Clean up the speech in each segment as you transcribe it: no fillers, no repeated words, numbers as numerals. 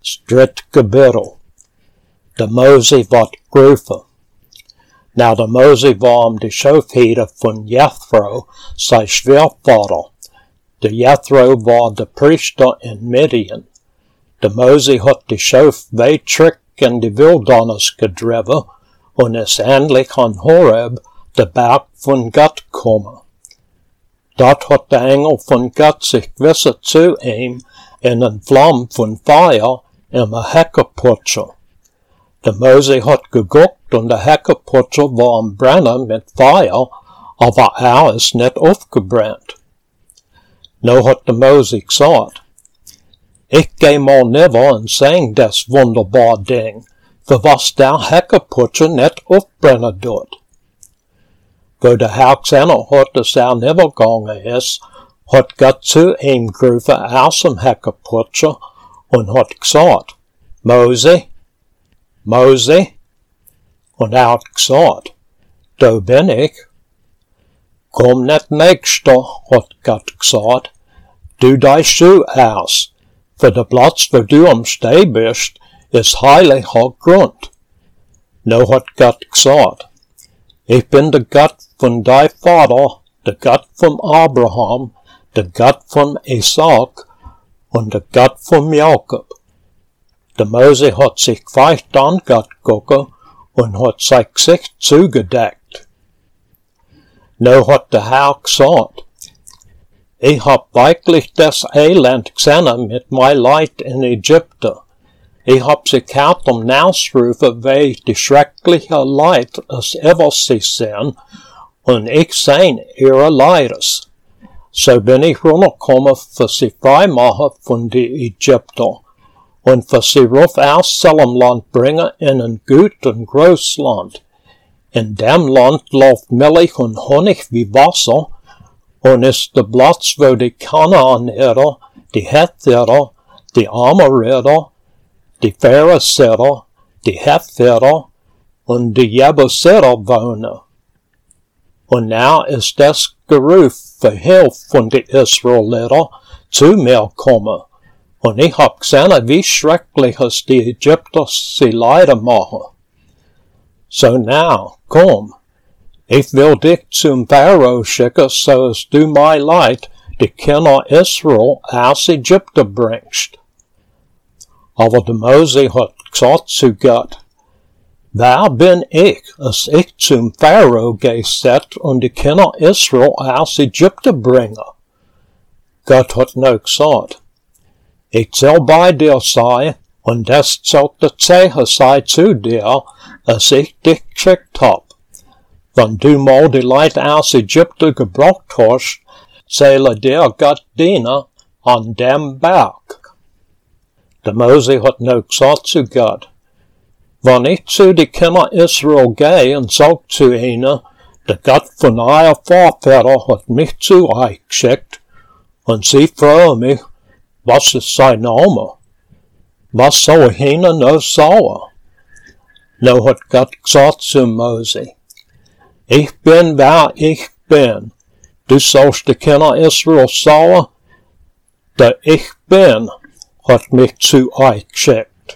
stritt gebiddel. De Mose wat grufe. Nou de Mose war de schoofheder van Jethro, zijn schwervader. De Jethro war de priester in Midian. De Mose had de schoof weetrek in de wildernis gedreven en is eindelijk aan Horeb, de berg van God, komen. Dat had de engel van God zich gewissen zu hem in een vlam van vuur in een hekkenpotje. De Mose had geguckt en de hekkenpotje was aan brennen met vuur, aber is net afgebrand. Nou had de Mose gezegd, ik ga mal never en zing des wonderbaar ding, voor was der hekkenpotje net afbrennen doet. Wo de Herksender had es never gegangen is, had God zu hem gerufen aus dem hekkenpotje en had gezegd, Mose, Mose, en had gezegd, daar ben ik. Kom net nächster, had God gezegd, doe die Schuhe aus, voor de plaats waar du am stee bist, is heiliger grond. Nou had God gezegd, ik ben de God van die vader, de God van Abraham, de God van Isaac en de God van Jacob. De Mose had zich fest aan God gekeken en had zijn gezicht zugedekt. Nou had de Herr gezegd, ik heb werkelijk des Elend gezien met mijn leid in Egypte. Ik heb ze gehört nausrufen wie de schreckliche Leid es ever sie zijn, en ik zijn ihre leiders. So ben ik runtergekommen voor sie vrijmachen van de Egypter, en voor sie ruf aus Selemland brengen in een gut en groß land. In dem land läuft Milch und Honig wie Wasser, und is de plaats wo de Kanaaner, die Hether, die Amoriter, die Pharisäer, die Hether und die Jebuseter wohnen. Und now is das Geruf für Hilfe von den Israeliter zu mir kommen. Und ich hab gesehen, wie schrecklich es die Ägypter sie leider machen. So now, komm, ich will dich zum Pharao schicken, so dass du mein Leid, die Kinder Israel, aus Ägypten bringst. Aber der Mose hat gesagt zu Gott, wer bin ich, als ich zum Pharao gesetzt und die Kinder Israel aus Ägypten bringe? Gott hat noch gesagt, ich soll bei dir sein, und das soll der Zeichen sein zu dir, als ich dich geschickt hab. Wenn du mal die Leute aus Ägypten gebracht hast, soll dir Gott dienen an dem Berg. Der Mose hat noch gesagt zu Gott, wenn ich zu die Kinder Israel gehe und sag zu ihnen, der Gott von euer Vorväter hat mich zu euch geschickt, und sie fragen mich, was ist sein Name? Was soll ich ihnen noch sagen? Now hat Gott gesagt zu Mose, ich bin, wer ich bin. Du sollst die Kinder Israel sagen, der ich bin, hat mich zu euch geschickt.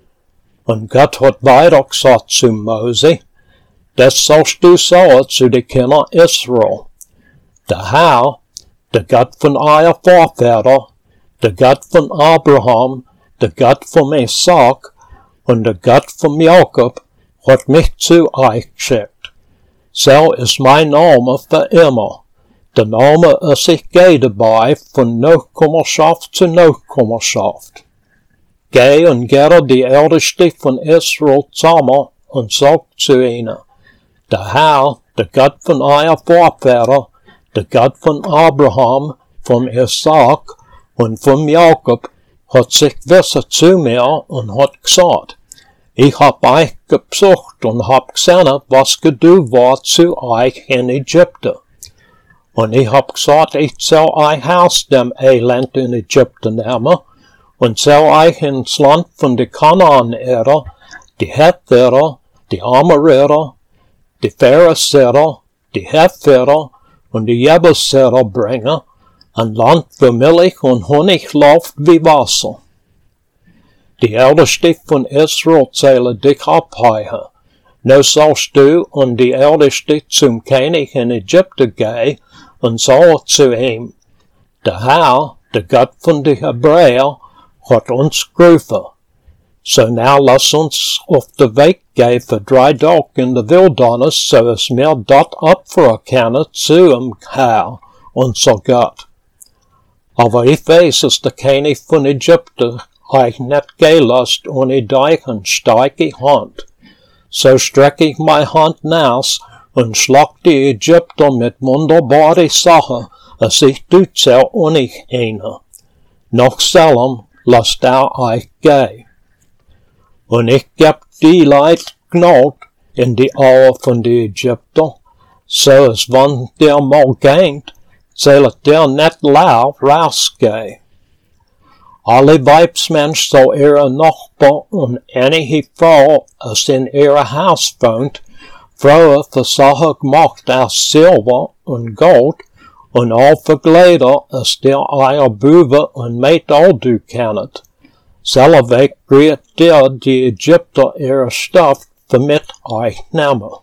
Und Gott hat weiter gesagt zu Mose, das sollst du sagen zu den Kindern Israel. Der Herr, der Gott von euer Vorväter, der Gott von Abraham, der Gott von Isaac und der Gott von Jakob hat mich zu euch geschickt. So ist mein Name für immer. Der Name ist ich gehe dabei von Nachkommenschaft zu Nachkommenschaft. Geh und geh die Älteste von Israel zusammen und sag zu ihnen, der Herr, der Gott von euer Vorväter, der Gott von Abraham, von Isaac und von Jakob, hat sich gewissen zu mir und hat gesagt, ich hab euch besucht und hab gesehen, was geduld war zu euch in Ägypten. Und ich hab gesagt, ich soll euch aus dem Elend in Ägypten nehmen und soll euch ins Land von den Kanaaner, die Hether, die Amoriter, die Pharisäer, die Hether und die Jebuseter bringen, ein Land, wo Milch und Honig läuft wie Wasser. De oudste van Israel zullen dich abheigen. Nou sollst du und die Älteste zum König in Ägypten gehen und sagen zu ihm, der Herr, der Gott von den Hebräern, hat uns gerufen. So now lass uns auf den Weg gehen für 3 Tage in der Wildnis, so es mir dort opfern können zu dem Herr, unser Gott. Aber ich weiß, dass der König von Ägypten euch nicht gelässt ohne deine starke Hand. So strecke ich meine Hand aus und schlag die Ägypter mit wunderbaren Sachen, als ich tut's ohne eine. Nach Salem lasst euch gehen. Und ich geb die Leid Gnade in die Augen von die Ägypter, so als wenn der mal geht, sollt der nicht laut rausgehen. Alle Weibsmensch soll ihre Nachbar und einige Frau, als in ihre Haus wohnt, Frauen für Sachen gemacht aus Silber und Gold und all für Kleider, als der euer Buben und Metall du kennet. Selber kriegt der die Ägypter ihre Stoff damit euch nehmen.